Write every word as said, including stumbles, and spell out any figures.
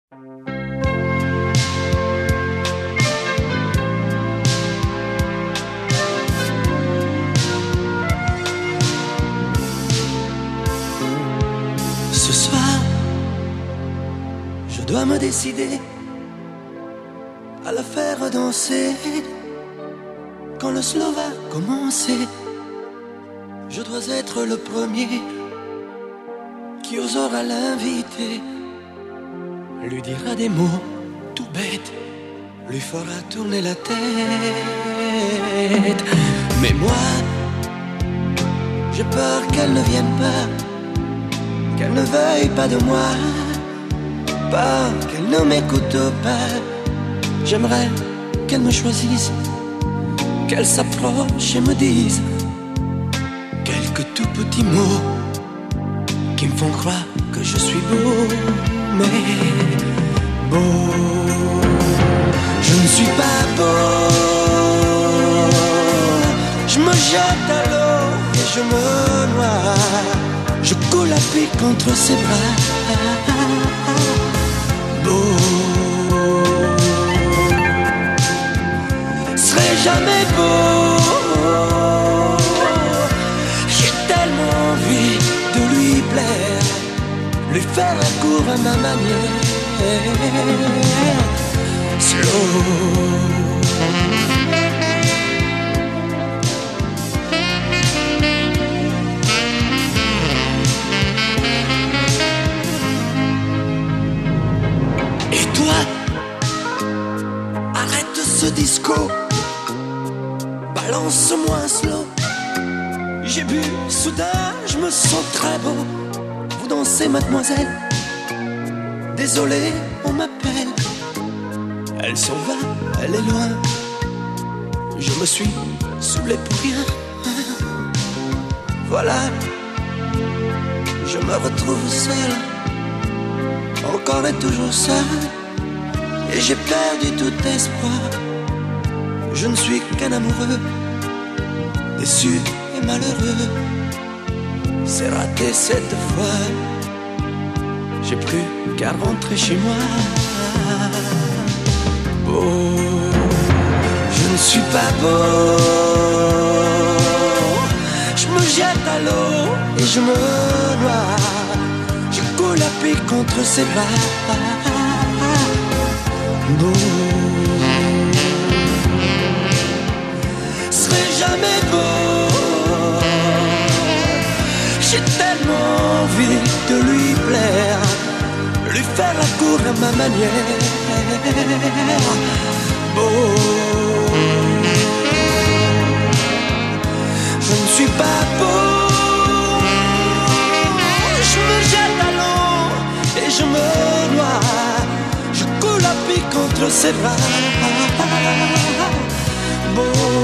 Ce soir, je dois me décider à la faire danser. Quand le slow va commencer, je dois être le premier qui osera l'inviter, lui dira des mots tout bêtes, lui fera tourner la tête. Mais moi, j'ai peur qu'elle ne vienne pas, qu'elle ne veuille pas de moi, pas qu'elle ne m'écoute pas. J'aimerais qu'elle me choisisse, qu'elle s'approche et me dise quelques tout petits mots qui me font croire que je suis beau, mais beau. Je ne suis pas beau, je me jette à l'eau et je me noie, je coule à pic contre ses bras. Beau, serai jamais beau. J'ai tellement envie de lui plaire, lui faire un cours à ma manière. Slow. Et toi, arrête ce disco, balance-moi un slow. J'ai bu, soudain je me sens très beau. Vous dansez, mademoiselle? Désolé, on m'appelle. Elle s'en va, elle est loin. Je me suis saoulé pour rien. Voilà, je me retrouve seul, encore et toujours seul. Et j'ai perdu tout espoir. Je ne suis qu'un amoureux, déçu et malheureux. C'est raté cette fois, j'ai plus qu'à rentrer chez moi. Beau, je ne suis pas beau. Je me jette à l'eau et je me noie, je coule à pic contre ses bras. Beau, serai jamais beau. J'ai tellement envie de lui plaire, lui faire la cour à ma manière. Beau, je ne suis pas beau. Je me jette à l'eau et je me noie, je coule à pic contre ses bras. Beau,